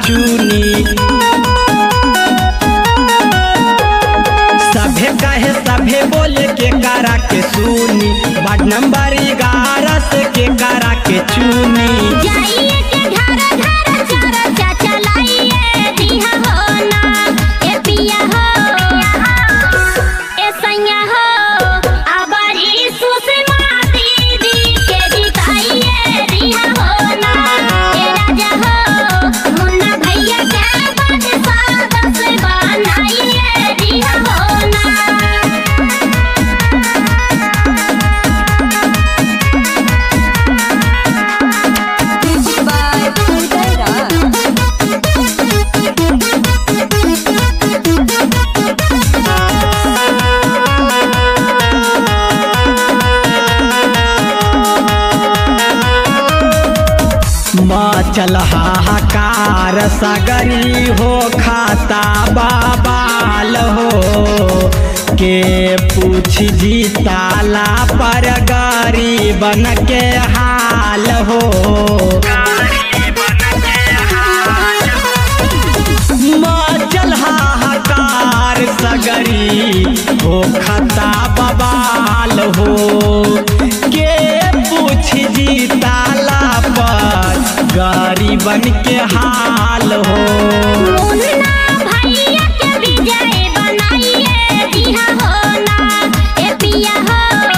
चुनी। सभे कहे सभे बोले के करा के सुनी, वार्ड नंबर 11 से के करा के चुनी। जाइए के घर घर चर्चा चलाइए दिहा हो ना ए पिया हो ए सैया हो आबारी सुषमा दीदी के जिताइए दिहा हो ना ए राजा हो मुन्ना भैया के बादशाह दस बनाइए दिहा हो ना। चल हाहाकार सगरी हो खाता बाबाल हो के पूछ जीताला पर गरीबन के हाल हो। चल हाहाकार सगरी हो खाता बाबाल हो के पूछ जीताला पर गरीबन के हाल हो। मुन्ना भैया के विजय बनाइए दिहा हो ना ए पिया हो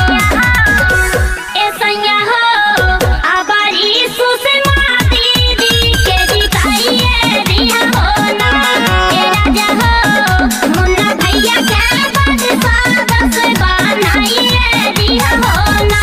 ए सैया हो आबारी सुषमा दीदी के जिताइए दिहा हो ना ए राजा हो मुन्ना भैया के बादशाह दस बनाइए दिहा हो ना।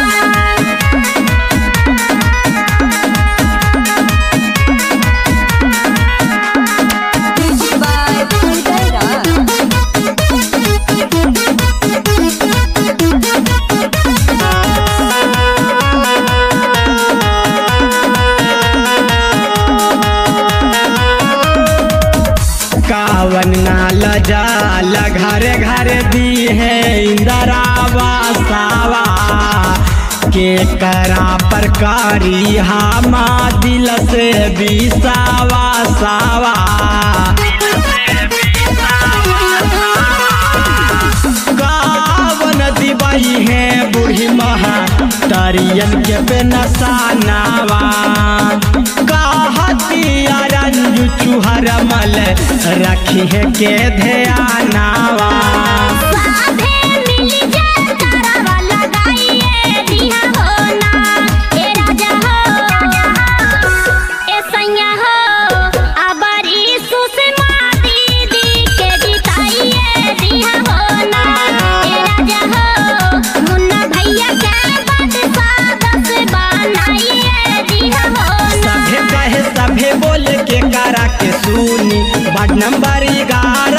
कावन नाल जाल घर घर दी है इंदिरावासावा के करा पर कारी हामा दिल से बिसावा सावा। कावन दिवाई है बूढ़ी महा तरियन के बेनसानावा रंजू चुहर मल रखी है के ध्यानावा। साधे मिली जय करवा लगाइए दिहा हो ना ए राजा हो ए सैया हो आबारी सुषमा दीदी के जिताइए दिहा हो ना ए राजा हो मुन्ना भैया के बादशाह दस बनाइए दिहा हो ना। सभे कहे सभे बोले के करा के सुनी, वार्ड नंबर 11